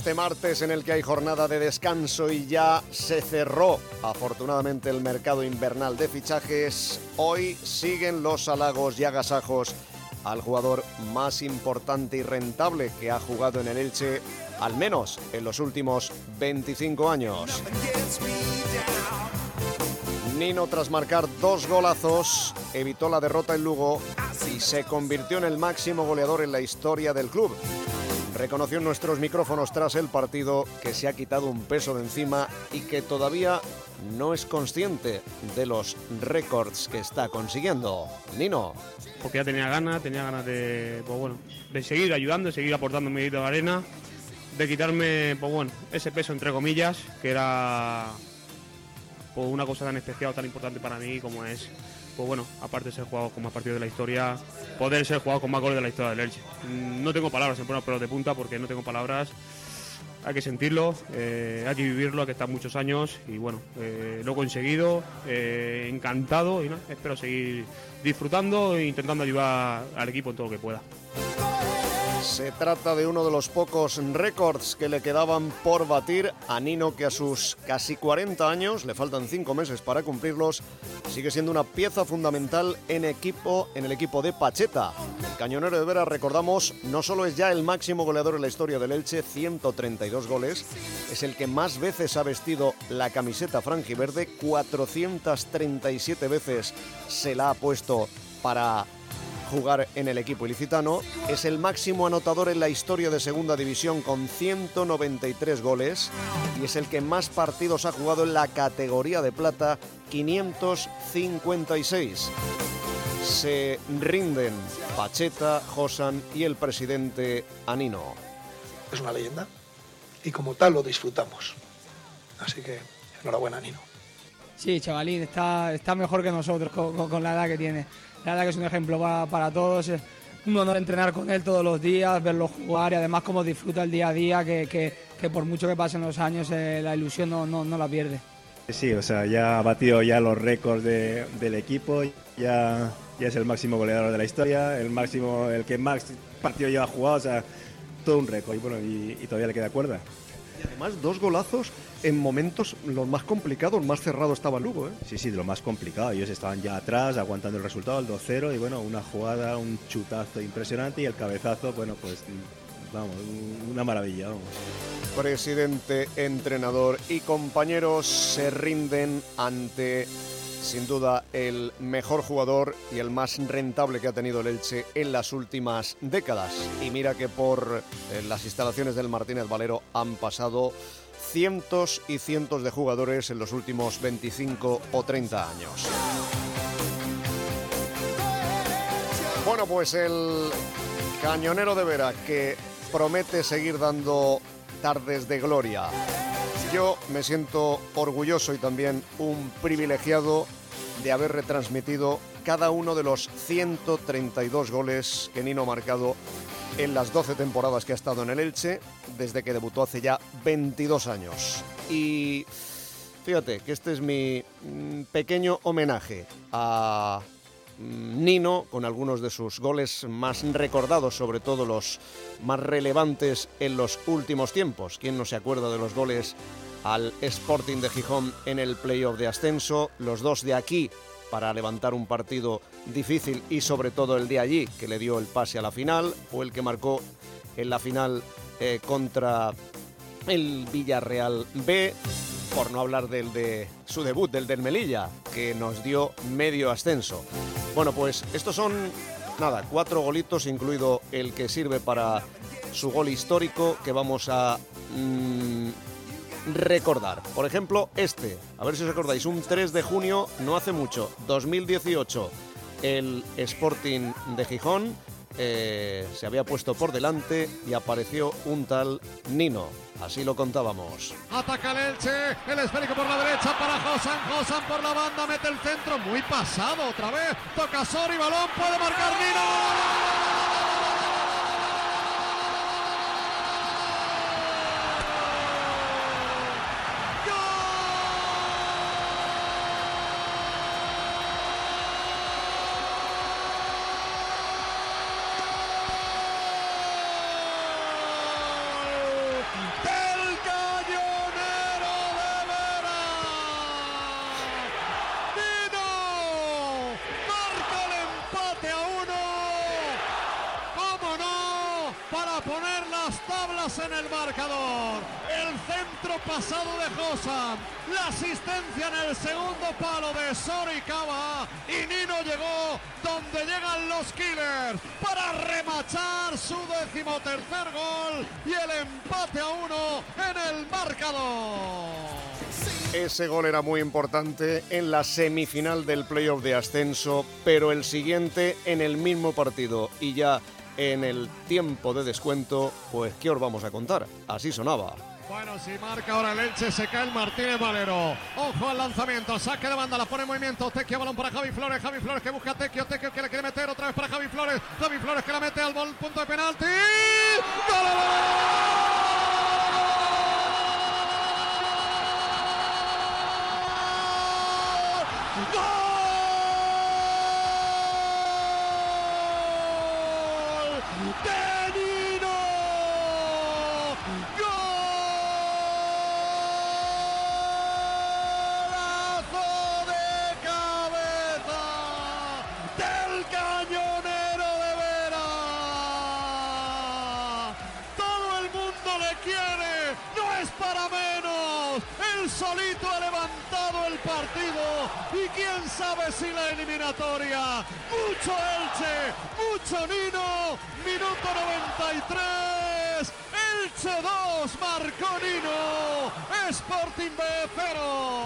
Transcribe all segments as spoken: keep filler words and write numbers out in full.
este martes en el que hay jornada de descanso y ya se cerró afortunadamente el mercado invernal de fichajes, hoy siguen los halagos y agasajos al jugador más importante y rentable que ha jugado en el Elche, al menos en los últimos veinticinco años. Nino, tras marcar dos golazos, evitó la derrota en Lugo y se convirtió en el máximo goleador en la historia del club. Reconoció en nuestros micrófonos tras el partido que se ha quitado un peso de encima y que todavía no es consciente de los récords que está consiguiendo. Nino. Porque ya tenía ganas, tenía ganas de, pues bueno, de seguir ayudando, de seguir aportando mi granito de arena, de quitarme, pues bueno, ese peso entre comillas, que era pues una cosa tan especial, tan importante para mí como es, pues bueno, aparte de ser jugador con más partidos de la historia, poder ser jugador con más goles de la historia del Elche. No tengo palabras, se ponen los pelos de punta porque no tengo palabras. Hay que sentirlo, eh, hay que vivirlo, hay que estar muchos años y bueno, eh, lo he conseguido, eh, encantado y no, espero seguir disfrutando e intentando ayudar al equipo en todo lo que pueda. Se trata de uno de los pocos récords que le quedaban por batir a Nino, que a sus casi cuarenta años, le faltan cinco meses para cumplirlos, sigue siendo una pieza fundamental en, equipo, en el equipo de Pacheta. El cañonero de Vera, recordamos, no solo es ya el máximo goleador en la historia del Elche, ciento treinta y dos goles, es el que más veces ha vestido la camiseta franjiverde, cuatrocientas treinta y siete veces se la ha puesto para jugar en el equipo ilicitano, es el máximo anotador en la historia de Segunda División con ciento noventa y tres goles y es el que más partidos ha jugado en la categoría de plata, quinientos cincuenta y seis. Se rinden Pacheta, Josan y el presidente Anino. Es una leyenda y como tal lo disfrutamos, así que enhorabuena, Nino. Sí, chavalín, está, está mejor que nosotros con, con, con la edad que tiene. La verdad que es un ejemplo para, para todos, es un honor entrenar con él todos los días, verlo jugar y además cómo disfruta el día a día, que, que, que por mucho que pasen los años eh, la ilusión no, no, no la pierde. Sí, o sea, ya ha batido ya los récords de, del equipo, ya, ya es el máximo goleador de la historia, el máximo, el que más partidos lleva jugado, o sea, todo un récord y bueno, y, y todavía le queda cuerda. Y además dos golazos en momentos los más complicados, más cerrado estaba Lugo, ¿eh? Sí, sí, de lo más complicado. Ellos estaban ya atrás, aguantando el resultado, el dos cero, y bueno, una jugada, un chutazo impresionante y el cabezazo, bueno, pues vamos, una maravilla, vamos. Presidente, entrenador y compañeros se rinden ante, sin duda, el mejor jugador y el más rentable que ha tenido el Elche en las últimas décadas. Y mira que por eh, las instalaciones del Martínez Valero han pasado cientos y cientos de jugadores en los últimos veinticinco o treinta años. Bueno, pues el cañonero de Vera, que promete seguir dando tardes de gloria. Yo me siento orgulloso y también un privilegiado de haber retransmitido cada uno de los ciento treinta y dos goles que Nino ha marcado en las doce temporadas que ha estado en el Elche, desde que debutó hace ya veintidós años. Y fíjate que este es mi pequeño homenaje a Nino, con algunos de sus goles más recordados, sobre todo los más relevantes en los últimos tiempos. ¿Quién no se acuerda de los goles al Sporting de Gijón en el playoff de ascenso? Los dos de aquí para levantar un partido difícil y sobre todo el de allí que le dio el pase a la final, o el que marcó en la final eh, contra el Villarreal B, por no hablar del de su debut, del del Melilla, que nos dio medio ascenso. Bueno, pues estos son, nada, cuatro golitos, incluido el que sirve para su gol histórico, que vamos a mmm, recordar. Por ejemplo, este, a ver si os acordáis, un tres de junio, no hace mucho, dos mil dieciocho, el Sporting de Gijón eh, se había puesto por delante y apareció un tal Nino. Así lo contábamos. Ataca el Elche, el esférico por la derecha para Josan, Josan por la banda, mete el centro, muy pasado otra vez, toca Sori, balón, puede marcar Nino. ¡Gol! centro pasado de Josan, la asistencia en el segundo palo de Sorikawa y Nino llegó donde llegan los Killers para remachar su decimotercer gol y el empate a uno en el marcador. Ese gol era muy importante en la semifinal del playoff de ascenso, pero el siguiente en el mismo partido y ya en el tiempo de descuento, pues ¿qué os vamos a contar? Así sonaba. Bueno, si marca ahora el Elche, se cae el Martínez Valero. Ojo al lanzamiento, saque de banda, la pone en movimiento. Tequio, balón para Javi Flores. Javi Flores que busca a Tequio. Tequio que le quiere meter otra vez para Javi Flores. Javi Flores que la mete al bol, punto de penalti. ¡Gol! Solito ha levantado el partido y quién sabe si la eliminatoria. Mucho Elche, mucho Nino, minuto noventa y tres, Elche dos, marcó Nino, Sporting B cero.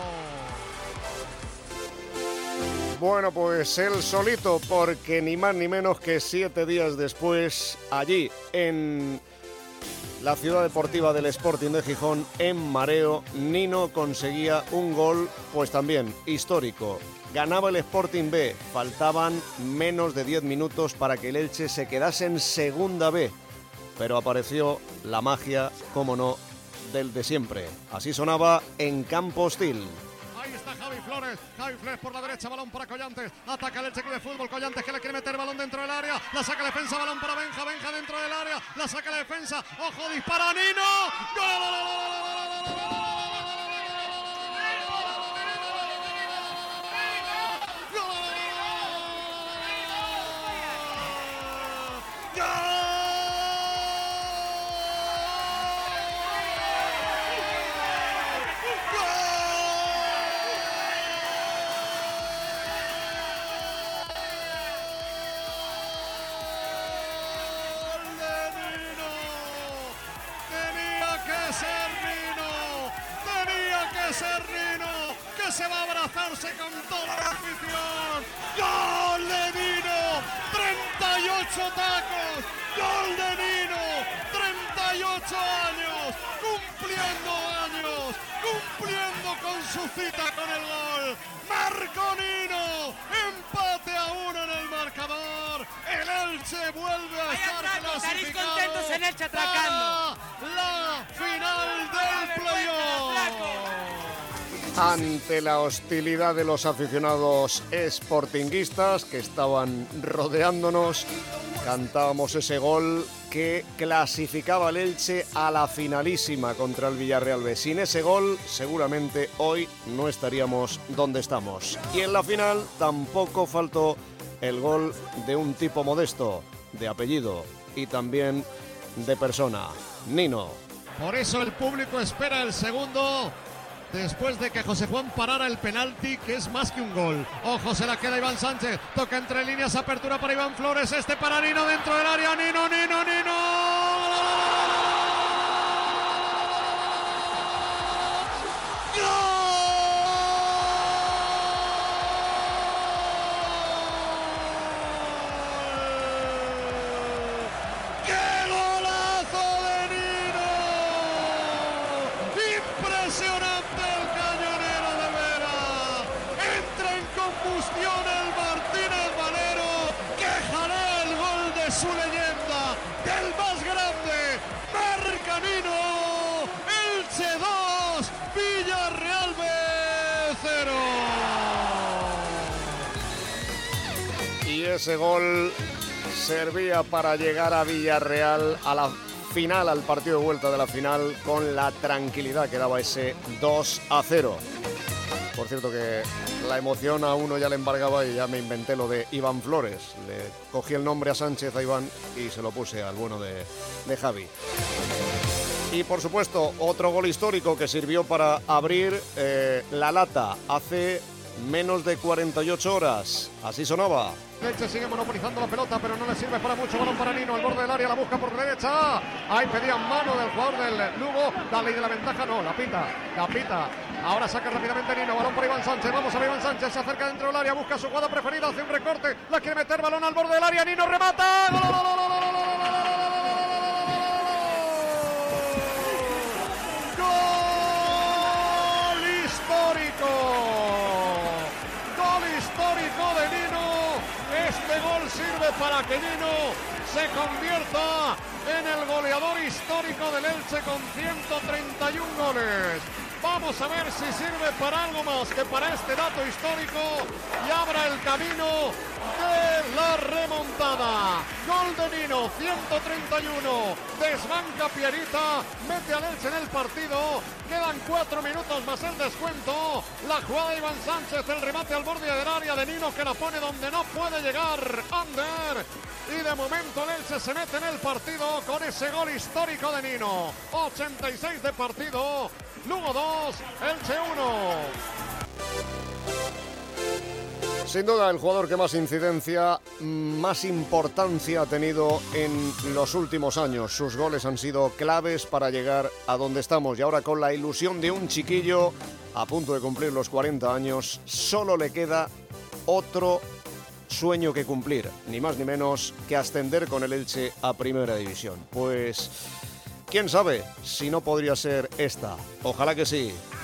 Bueno, pues el solito, porque ni más ni menos que siete días después, allí en la ciudad deportiva del Sporting de Gijón, en Mareo, Nino conseguía un gol, pues también histórico. Ganaba el Sporting B, faltaban menos de diez minutos para que el Elche se quedase en segunda B, pero apareció la magia, como no, del de siempre. Así sonaba en Campo Hostil. Ahí está Javi Flores, Javi Flores por la derecha, balón para Collantes, ataca el Elche Club de Fútbol, Collantes que le quiere meter balón dentro del área, la saca la defensa, balón para Benja, Benja dentro del área, la saca la defensa, ojo, dispara Nino, ¡gol! Se va a abrazarse con toda la afición. ¡Gol de Nino! treinta y ocho tacos. ¡Gol de Nino! treinta y ocho años. Cumpliendo años. Cumpliendo con su cita con el gol. Marco Nino. Empate a uno en el marcador. El Elche vuelve a estar clasificado contentos en Elche atracando. para la final del playoff. Ante la hostilidad de los aficionados sportinguistas que estaban rodeándonos, cantábamos ese gol que clasificaba al Elche a la finalísima contra el Villarreal B. Sin ese gol, seguramente hoy no estaríamos donde estamos. Y en la final tampoco faltó el gol de un tipo modesto, de apellido y también de persona, Nino. Por eso el público espera el segundo. Después de que José Juan parara el penalti, que es más que un gol. Ojo, se la queda Iván Sánchez. Toca entre líneas, apertura para Iván Flores. Este para Nino dentro del área. Nino, Nino, Nino. Su leyenda, del más grande, marca Nino, Elche dos, Villarreal B cero. Y ese gol servía para llegar a Villarreal a la final, al partido de vuelta de la final, con la tranquilidad que daba ese dos a cero. Por cierto que la emoción a uno ya le embargaba y ya me inventé lo de Iván Flores. Le cogí el nombre a Sánchez, a Iván, y se lo puse al bueno de, de Javi. Y por supuesto, otro gol histórico que sirvió para abrir eh, la lata hace menos de cuarenta y ocho horas. Así sonaba. Elche sigue monopolizando la pelota, pero no le sirve para mucho. Balón para Nino, al borde del área, la busca por derecha. Ahí pedían mano del jugador del Lugo. La ley de la ventaja, no, la pita, la pita. Ahora saca rápidamente Nino, balón para Iván Sánchez. Vamos a ver, Iván Sánchez se acerca dentro del área, busca su jugada preferida, hace un recorte, la quiere meter, balón al borde del área, Nino remata. ¡Gol, gol, gol, gol, gol, gol! ¡Gol histórico! ¡Gol histórico de Nino! Este gol sirve para que Nino se convierta en el goleador histórico del Elche con ciento treinta y uno goles. Vamos a ver si sirve para algo más que para este dato histórico y abra el camino de la remontada. Gol de Nino, ciento treinta y uno. Desbanca Pierita, mete al Elche en el partido. Quedan cuatro minutos más el descuento. La jugada de Iván Sánchez, el remate al borde del área de Nino que la pone donde no puede llegar. Under. Y de momento el Elche se mete en el partido con ese gol histórico de Nino. ochenta y seis de partido. Lugo dos, Elche uno. Sin duda el jugador que más incidencia, más importancia ha tenido en los últimos años. Sus goles han sido claves para llegar a donde estamos. Y ahora con la ilusión de un chiquillo a punto de cumplir los cuarenta años, solo le queda otro sueño que cumplir. Ni más ni menos que ascender con el Elche a Primera División. Pues quién sabe si no podría ser esta. Ojalá que sí.